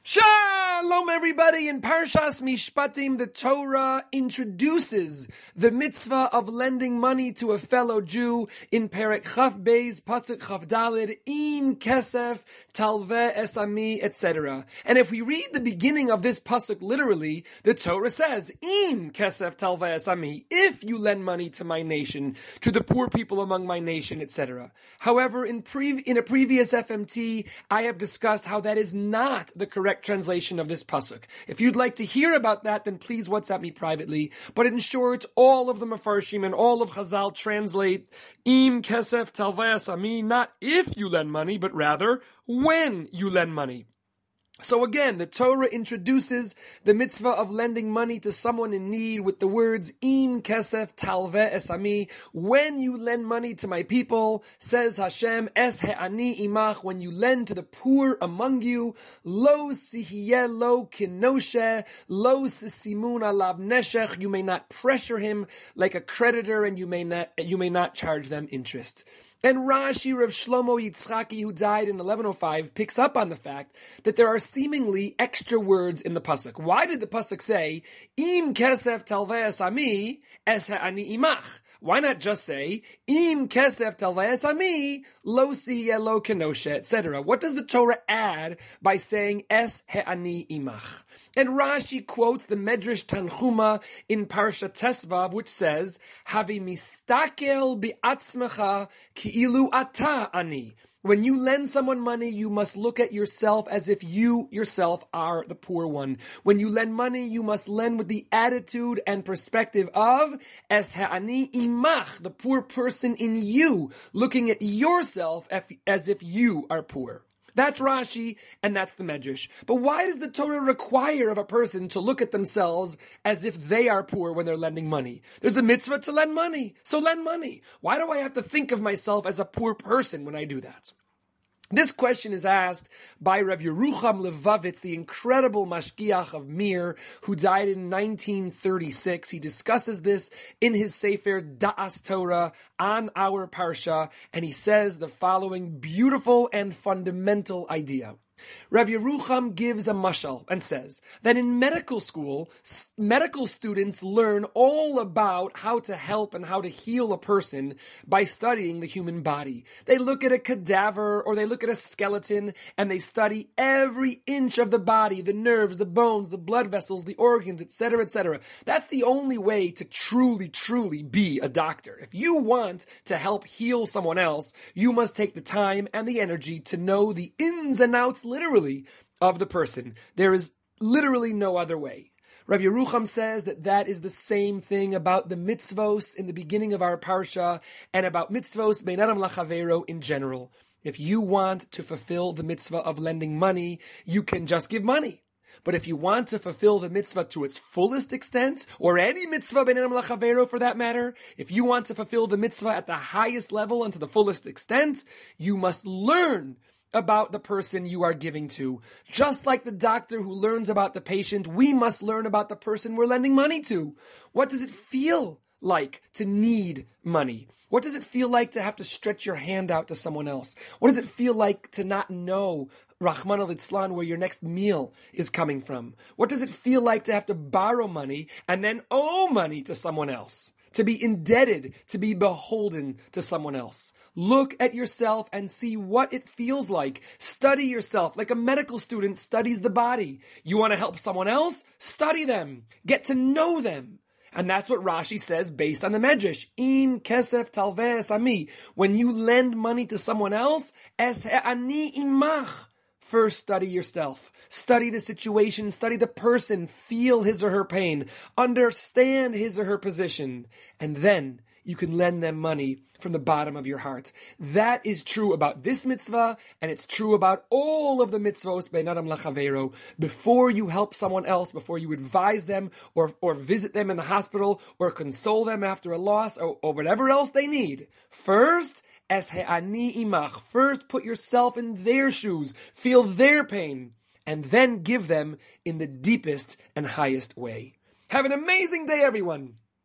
Shalom, everybody. In Parshas Mishpatim, the Torah introduces the mitzvah of lending money to a fellow Jew in Perek Chaf Beis, Pasuk Chaf Daled, Im Kesef, Talveh Esami, etc. And if we read the beginning of this pasuk literally, the Torah says, Im Kesef, Talveh Esami, if you lend money to my nation, to the poor people among my nation, etc. However, in a previous FMT, I have discussed how that is not the correct translation of this pasuk. If you'd like to hear about that, then please WhatsApp me privately. But in short, all of the Mefarshim and all of Chazal translate Im Kesef Talveh Esami, not if you lend money, but rather when you lend money. So again, the Torah introduces the mitzvah of lending money to someone in need with the words, Im kesef talveh esami, when you lend money to my people, says Hashem, es he'ani imach, when you lend to the poor among you, lo sihiyeh lo kinoshe, lo sisimun alav neshech, you may not pressure him like a creditor and you may not charge them interest. And Rashi, Rav Shlomo Yitzchaki, who died in 1105, picks up on the fact that there are seemingly extra words in the pasuk. Why did the pasuk say, Im kesef talveh esami, es ha'ani imach? Why not just say, Im kesef talveh esami, lo sihiyeh lo kenoshe, etc.? What does the Torah add by saying, es ha'ani imach? And Rashi quotes the Medrash Tanchuma in Parsha Tesvav, which says, Havi mistakel bi'atzmecha ki'ilu ata ani. When you lend someone money, you must look at yourself as if you yourself are the poor one. When you lend money, you must lend with the attitude and perspective of es ha'ani imach, the poor person in you, looking at yourself as if you are poor. That's Rashi, and that's the Medrash. But why does the Torah require of a person to look at themselves as if they are poor when they're lending money? There's a mitzvah to lend money, so lend money. Why do I have to think of myself as a poor person when I do that? This question is asked by Rav Yerucham Levavitz, the incredible mashgiach of Mir, who died in 1936. He discusses this in his Sefer Da'as Torah on our Parsha, and he says the following beautiful and fundamental idea. Rav Yerucham gives a mashal and says that in medical school, medical students learn all about how to help and how to heal a person by studying the human body. They look at a cadaver or they look at a skeleton and they study every inch of the body, the nerves, the bones, the blood vessels, the organs, etc., etc. That's the only way to truly, truly be a doctor. If you want to help heal someone else, you must take the time and the energy to know the ins and outs literally of the person. There is literally no other way. Rav Yerucham says that is the same thing about the mitzvos in the beginning of our parsha and about mitzvos bein adam lachavero in general. If you want to fulfill the mitzvah of lending money, you can just give money. But if you want to fulfill the mitzvah to its fullest extent, or any mitzvah bein adam lachavero for that matter, if you want to fulfill the mitzvah at the highest level and to the fullest extent, you must learn about the person you are giving to. Just like the doctor who learns about the patient, we must learn about the person we're lending money to. What does it feel like to need money? What does it feel like to have to stretch your hand out to someone else? What does it feel like to not know, Rahman al-Itzlan, where your next meal is coming from? What does it feel like to have to borrow money and then owe money to someone else? To be indebted, to be beholden to someone else. Look at yourself and see what it feels like. Study yourself like a medical student studies the body. You want to help someone else? Study them. Get to know them. And that's what Rashi says based on the Medrash. Im kesef talveh esami. When you lend money to someone else, es he'ani imach. First, study yourself. Study the situation. Study the person. Feel his or her pain. Understand his or her position. And then you can lend them money from the bottom of your heart. That is true about this mitzvah, and it's true about all of the mitzvos bein adam lachavero. Before you help someone else, before you advise them, or visit them in the hospital, or console them after a loss, or whatever else they need, first, es he'ani imach. First, put yourself in their shoes. Feel their pain. And then give them in the deepest and highest way. Have an amazing day, everyone.